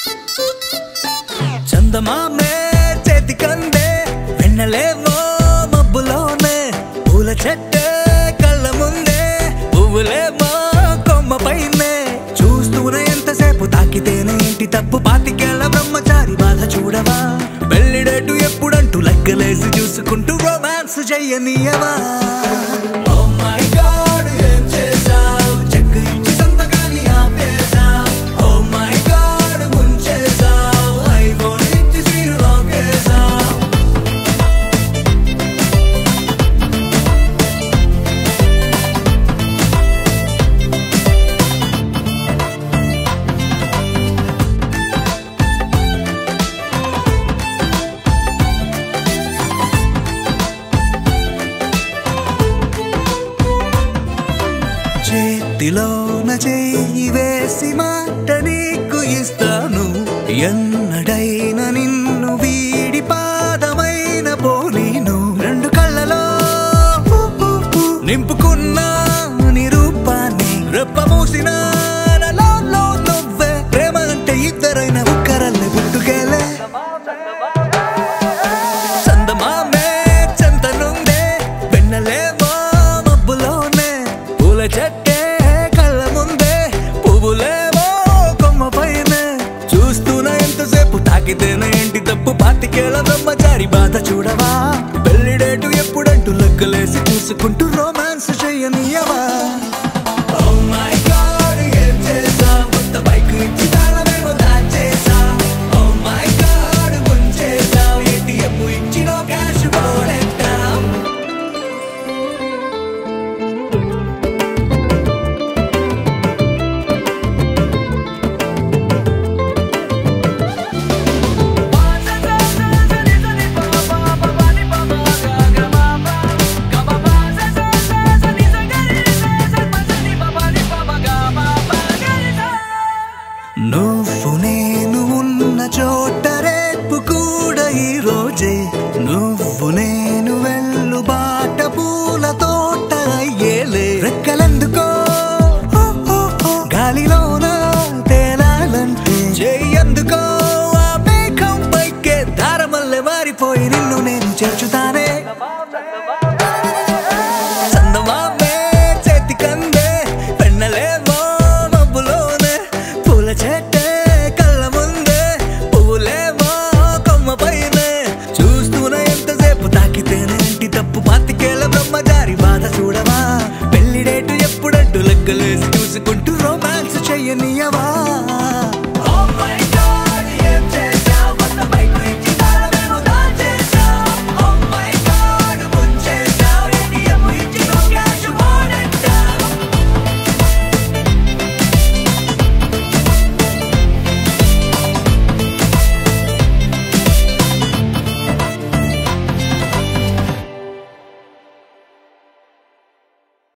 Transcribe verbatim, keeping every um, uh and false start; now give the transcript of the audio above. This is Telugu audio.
చందమామే చేతికందే వెన్నెలేవో మబ్బులోనే పూల చెట్టే కళ్ళ ముందే పువ్వులేమో కొమ్మ పైనే చూస్తూనే ఎంతసేపు తాకితేనే ఇంటి తప్పు పాతికేళ్ల బ్రహ్మచారి బాధ చూడవా పెళ్లిడేటు ఎప్పుడంటూ లెక్కలేసి చూసుకుంటూ రొమాన్స్ చెయ్యనీయవా చేతిలోన చెయ్యి వేసి మాట నీకు ఇస్తాను ఎన్నడైనా నిన్ను వీడి పాదమైన పోనీను రెండు కళ్ళలో నింపుకున్న నీ రూపాన్ని రెప్ప మూసిన నువ్వే ప్రేమ అంటే ఇద్దరైన ఒక్కరల్లే పుట్టుకెళ్ళే చందమామే చెంతనుందే వెన్నెలేవో మబ్బులోనే పూల చెట్టే కళ్ళ ముందే పువ్వులేవో కొమ్మ పైనే చూస్తూనే ఎంతసేపు తాకితేనే ఏంటి తప్పు పాతికేళ్ల బ్రహ్మచారి బాధ చూడవా పెళ్లిడేటు ఎప్పుడంటూ లెక్కలేసి చూసుకుంటూ రొమాన్స్ చెయ్యనీయవా నువ్వు నేను ఉన్న చోట రేపు కూడా ఈ రోజే నువ్వు నేను వెళ్ళు బాట పూల తోట అయ్యేలే రెక్కలెందుకో గాలిలోన తేలాలంటే చెయ్యందుకో ఆ మేఘం పైకే దారమల్లె మారిపోయి నిన్ను నేను చేర్చుతానే చందమామే చేతికందే వెన్నెలేవో మబ్బులోనే పూల చెట్టే కళ్ళ ముందే పువ్వులేమో కొమ్మ పైనే చూస్తూనే ఎంతసేపు తాకితేనే ఇంటి తప్పు పాతికేళ్ల బ్రహ్మచారి బాధ చూడవా పెళ్లిడేటు ఎప్పుడంటూ లెక్కలేసి చూసుకుంటూ రొమాన్స్ చెయ్యనీయవా